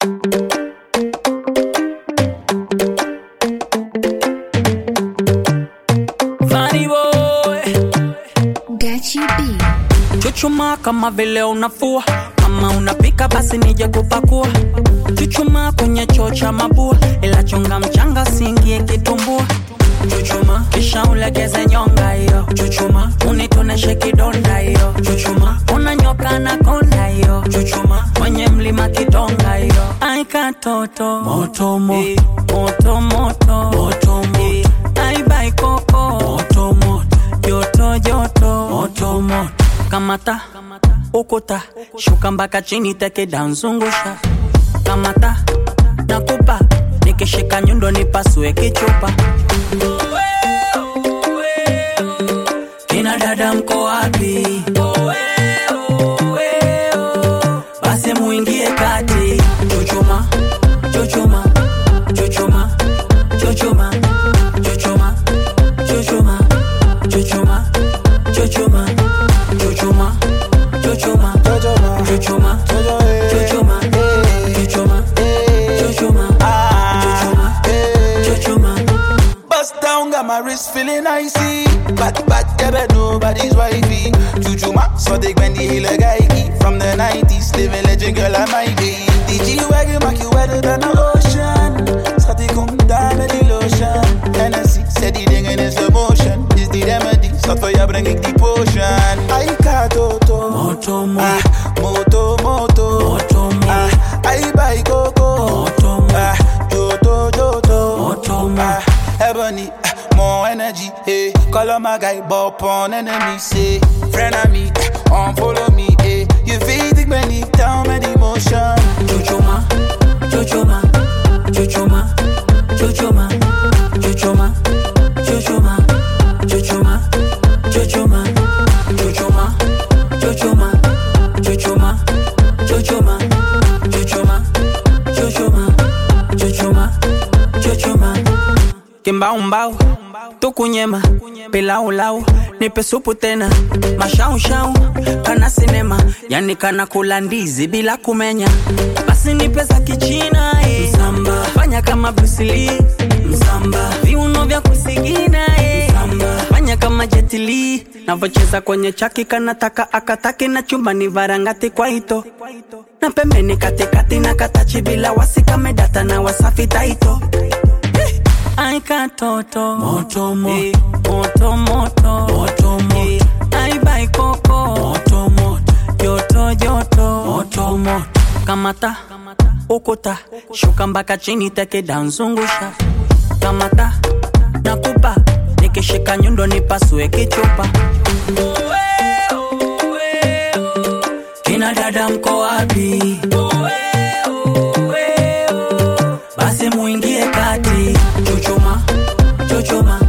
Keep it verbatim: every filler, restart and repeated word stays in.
Chuchuma kama vile unafua, kama unapika basi nije kupakua. Chuchuma kwenye choo cha mabua, ila chonga mchanga siingie kitumbua. Chuchuma kisha ulegeze nyonga hiyo. Chuchuma unitoneshe kidonda hiyo. Chuchuma unanyoka na konda hiyo. Chuchuma kwenye mlima kidonga hiyo. Ai katoto moto mo e, moto moto moto mo e, ai bai koko moto mo joto joto moto mo. Kamata, ukuta, shuka mpaka chini teke danzungusha. Kamata, nakupa, nikishika nyundo nipasue kichupa. Kina dada mko wapi? Basi muingie kati. Chuchuma, chuchuma, chuchuma, chuchuma, chuchuma, chuchuma, chuchuma, chuchuma. Chuchuma, chuchuma, chuchuma, chuchuma, chuchuma, chuchuma, chuchuma, chuchuma. Bust down, got my wrist feeling icy. Bad, bad, yeah, but nobody's wifey. Chuchuma, so they when the healer guy from the nineties, living legend, girl, I might be. The G-Wagon make you wetter than the ocean. So they come down with the lotion. Hennessy said the thing in slow motion. Is the remedy, so for you bring it the potion. I got toto, moto mo, ah, moto moto, moto mo, ah, I buy coco, moto mo, ah, joto joto, moto mo, ah, ebony, ah, more energy, hey. Call on my guy, bop on enemy, say, friend of me, on follow me, hey. You feel the money down with emotion. Chuchuma, chuchuma, chuchuma, chuchuma, chuchuma, chuchuma, chuchuma, chuchuma, chuchuma, chuchuma, chuchuma, chuchuma, chuchuma, chuchuma, chuchuma, chuchuma. Kimbao mbao, tukunyema, pilau lau, nipe supu tena, mashau shau, kana sinema, yani kana kula ndizi bila kumenya. Basi nipe za kichina, eh. Msamba, fanya kama Bruce Lee. Msamba, viuno vya kusigina, eh. Msamba, fanya kama Jet Li. Navocheza kwenye chaki kanataka akataki na chumba ni varangati kwa hito. Na pembeni katikati na katachi bila wasika medata na wasafi taito. Ai katoto moto mo e, moto moto moto mo e, ai bai koko moto mo joto joto moto mo. Kamata, ukuta, shuka mpaka chini teke danzungusha. Kamata, nakupa, nikishika nyundo nipasue kichupa. Kina dada mko wapi? Basi muingie kati. Chuchuma, chuchuma,